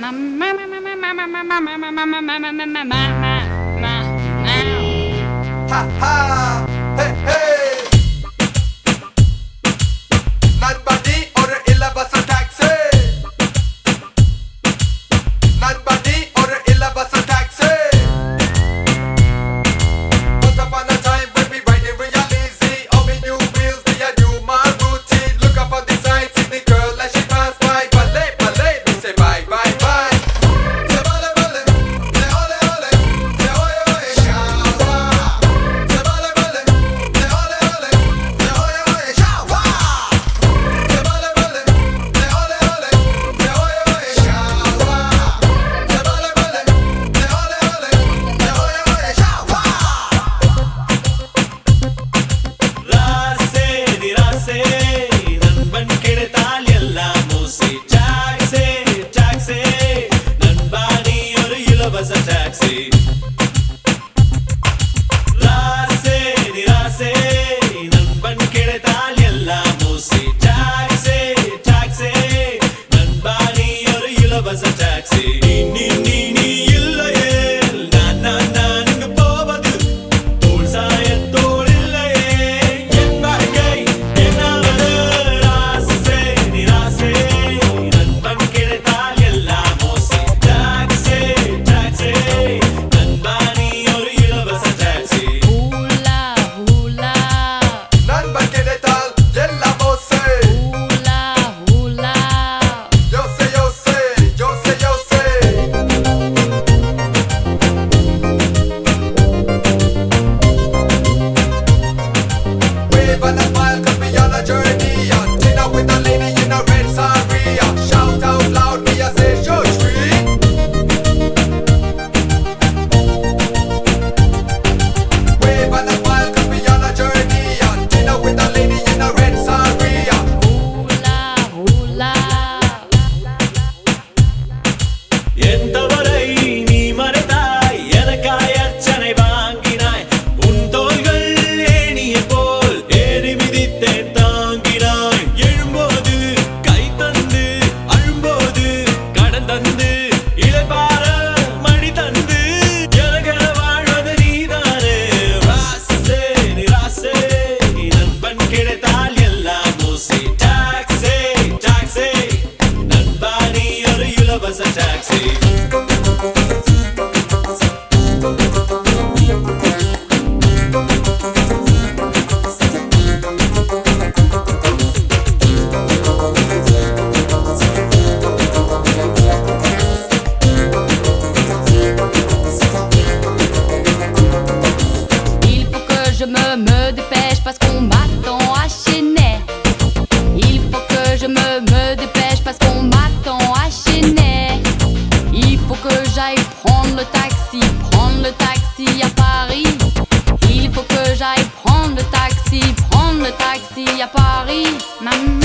Ha ha, hey hey. Nobody order illa bus or taxi. Nobody order illa bus or taxi. Once upon a time when we riding real easy, all we new wheels, we a new my routine. Look up on the side, see the girl as she pass by. Ballet, ballet, we say bye, bye, bye. Say ballet, ballet, say ole, ole, say oye, oye, shawa. Say ballet, ballet, say ole, ole, say oye, oye, shawa. Say ballet, ballet, say ole, ole, say oye, oye, shawa. Say ballet, ballet, say ole, ole, say oye, oye, shawa. ராசே நிராசே நண்பன் கிடைத்தால் எல்லாம் மூசி taxi taxi நண்பா நீ ஒரு இலவச taxi ராசே நிராசே நண்பன் கிடைத்தால் எல்லாம் மூசி டாக்ஸி டாக்ஸி நண்பா நீ ஒரு இலவச டாக்ஸி நீ இல்லையே நான் இங்கு போவது தோள் சாயத்தோள் இல்லையே என் வாழ்க்கை என்னாவது ராசே நிராசே நண்பன் கிடைத்தால் எல்லாம் மோசி டாக்ஸி டாக்ஸி நண்பா நீ ஒரு இலவச டாக்ஸி Hula, hula, நண்பன் கிடைத்தால் எல்லாம் மோசே. hula, hula. யோசே யோசே யோசே யோசே. Wave and a smile 'cause we on a journey. Dinner with a lady in a red saria. Shout out loud, me a say show street. Wave and a smile 'cause we on a journey. Dinner with a lady in a red saria. Hula, hula. என் தவறை நீ மறைத்தாய் எனக்காய் அர்ச்சனை வாங்கினாய் உன் தோள்கள் ஏணியை போல் ஏறி மிதித்தேன் தாங்கினாய் எழும்போது கை தந்து அழும்போது கடன் தந்து இளைப்பாற மணி தந்து எனக்கென வாழ்வது நீதானே ராசே நிராசே நண்பன் கிடைத்தால் எல்லாம் மூசி டாக்ஸி டாக்ஸி நண்பா நீ ஒரு இலவச taxi Il faut que je me dépêche parce qu'on m'attend à Chennai. Il faut que je me dépêche parce qu'on m'attend à Chennai. Il faut que j'aille prendre le taxi à Paris. Il faut que j'aille prendre le taxi à Paris.